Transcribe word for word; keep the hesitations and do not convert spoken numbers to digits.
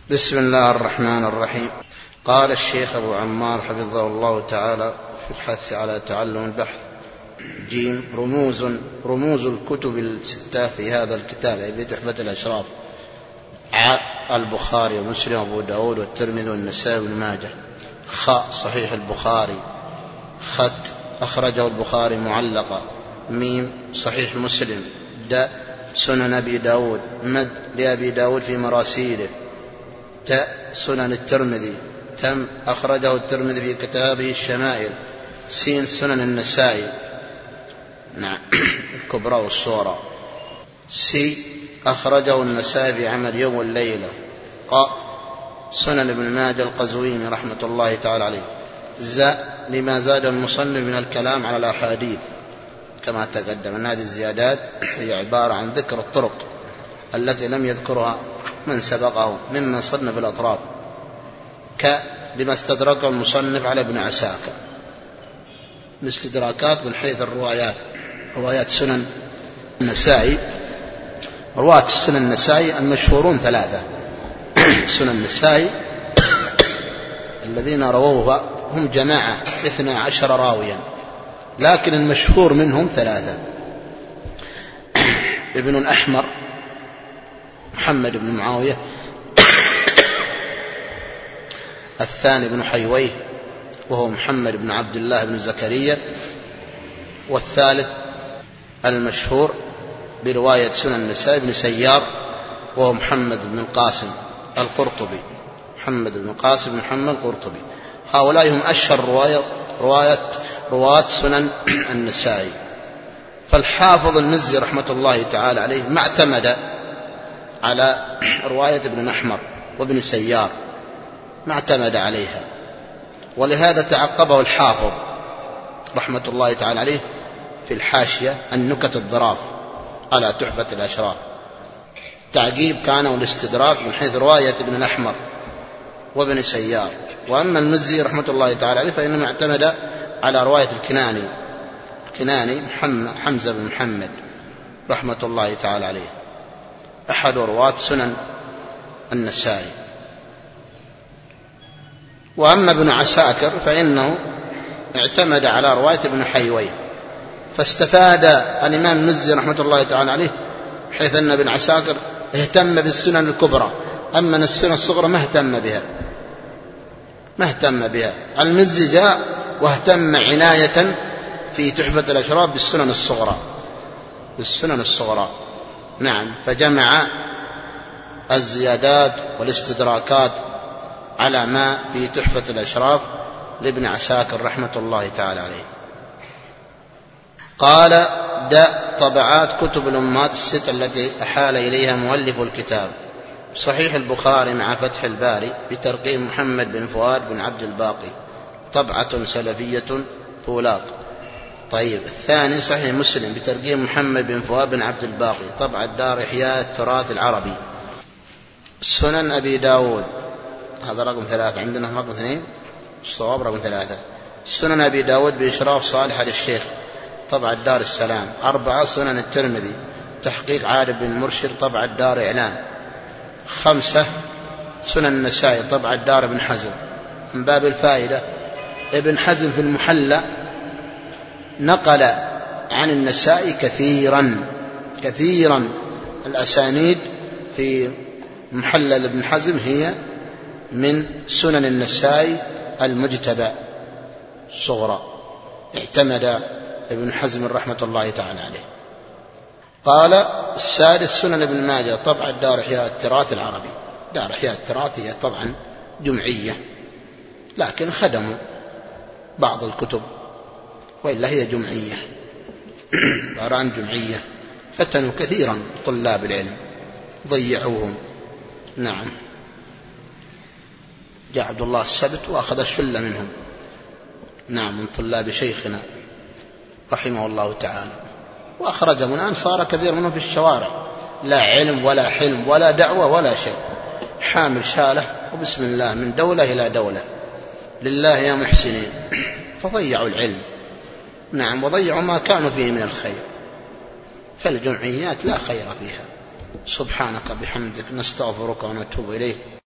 بسم الله الرحمن الرحيم. قال الشيخ أبو عمار حفظه الله تعالى في الحث على تعلم البحث: جيم رموز رموز الكتب الستة في هذا الكتاب بتحفة الأشراف: البخاري ومسلم وأبو داود والترمذي والنسائي وابن ماجه. خ صحيح البخاري. خت أخرجه البخاري معلقا. ميم صحيح مسلم. د سنن أبي داود. مد لأبي داود في مراسيله. تاء سنن الترمذي. تم أخرجه الترمذي في كتابه الشمائل. سين سنن النسائي نعم الكبرى والصغرى. سي أخرجه النسائي في عمل يوم والليلة. ق سنن ابن ماجه القزويني رحمة الله تعالى عليه. ز لما زاد المصنف من الكلام على الأحاديث كما تقدم أن هذه الزيادات هي عبارة عن ذكر الطرق التي لم يذكرها من سبقه ممن صنف الأطراف. ك لما استدركه المصنف على ابن عساكر. الاستدراكات من حيث الروايات: روايات سنن النسائي. رواة السنن النسائي المشهورون ثلاثة. سنن النسائي الذين رووها هم جماعة اثنى عشر راويا، لكن المشهور منهم ثلاثة: ابن الأحمر محمد بن معاوية، الثاني بن حيويه وهو محمد بن عبد الله بن زكريا، والثالث المشهور برواية سنن النسائي بن سيار وهو محمد بن القاسم القرطبي. محمد بن القاسم بن محمد القرطبي. هؤلاء هم أشهر رواية رواية رواة سنن النسائي. فالحافظ المزي رحمة الله تعالى عليه ما اعتمد على رواية ابن الأحمر وابن سيار، ما اعتمد عليها، ولهذا تعقبه الحافظ رحمة الله تعالى عليه في الحاشية النكت الظراف على تحفة الأشراف. تعقيب كان والاستدراك من حيث رواية ابن الأحمر وابن سيار. وأما المزي رحمة الله تعالى عليه فإنما اعتمد على رواية الكناني الكناني محمد حمزة بن محمد رحمة الله تعالى عليه، أحد رواة سنن النسائي. وأما ابن عساكر فإنه اعتمد على رواية ابن حيويه، فاستفاد الإمام المزي رحمة الله تعالى عليه حيث أن ابن عساكر اهتم بالسنن الكبرى، أما السنن الصغرى ما اهتم بها ما اهتم بها المزي جاء واهتم عناية في تحفة الأشراف بالسنن الصغرى بالسنن الصغرى نعم، فجمع الزيادات والاستدراكات على ما في تحفة الأشراف لابن عساكر رحمة الله تعالى عليه. قال: د طبعات كتب الأمهات الست التي أحال إليها مؤلف الكتاب: صحيح البخاري مع فتح الباري بترقيم محمد بن فؤاد بن عبد الباقي، طبعة سلفية فولاق. طيب. الثاني صحيح مسلم بترقيم محمد بن فؤاد بن عبد الباقي، طبعة دار إحياء التراث العربي. سنن أبي داود، هذا رقم ثلاثة، عندنا رقم اثنين، الصواب رقم ثلاثة. سنن أبي داود بإشراف صالح على الشيخ، طبعة دار السلام. أربعة سنن الترمذي تحقيق عارف بن مرشد، طبعة دار إعلام. خمسة سنن النسائي، طبعة دار ابن حزم. من باب الفائدة: ابن حزم في المحلى نقل عن النسائي كثيرا كثيرا الأسانيد في محلى ابن حزم هي من سنن النسائي المجتبى صغرى، اعتمد ابن حزم رحمة الله تعالى عليه. قال: السادس سنن ابن ماجه، طبعا دار إحياء التراث العربي. دار إحياء التراث هي طبعا جمعية، لكن خدموا بعض الكتب، وإلا هي جمعية داران جمعية، فتنوا كثيرا طلاب العلم، ضيعوهم. نعم. جاء عبد الله السبت وأخذ الشلة منهم، نعم، من طلاب شيخنا رحمه الله تعالى، وأخرجهم. الآن صار كثير منهم في الشوارع، لا علم ولا حلم ولا دعوة ولا شيء، حامل شاله وبسم الله من دولة إلى دولة، لله يا محسنين، فضيعوا العلم. نعم، وضيعوا ما كانوا فيه من الخير، فالجمعيات لا خير فيها. سبحانك بحمدك نستغفرك ونتوب إليك.